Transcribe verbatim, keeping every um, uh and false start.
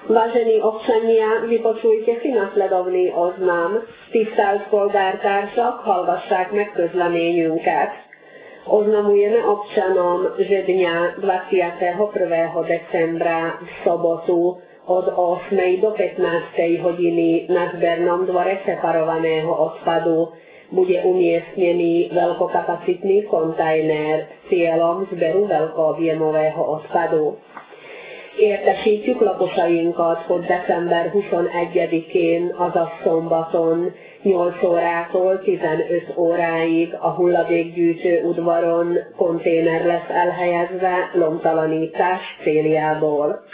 Vážení občania, vypočujte si nasledovný oznam. Tisztelt polgártársak, hallgassák meg közleményünket. Oznamujeme občanom, že dňa dvadsiateho prvého decembra v sobotu od ôsmej do pätnástej hodiny na zbernom dvore separovaného odpadu bude umiestnený veľkokapacitný kontajner s cieľom zberu veľkoobjemového odpadu. Értesítjük lakosainkat, hogy december huszonegyedikén, azaz szombaton nyolc órától tizenöt óráig a hulladékgyűjtő udvaron konténer lesz elhelyezve lomtalanítás céljából.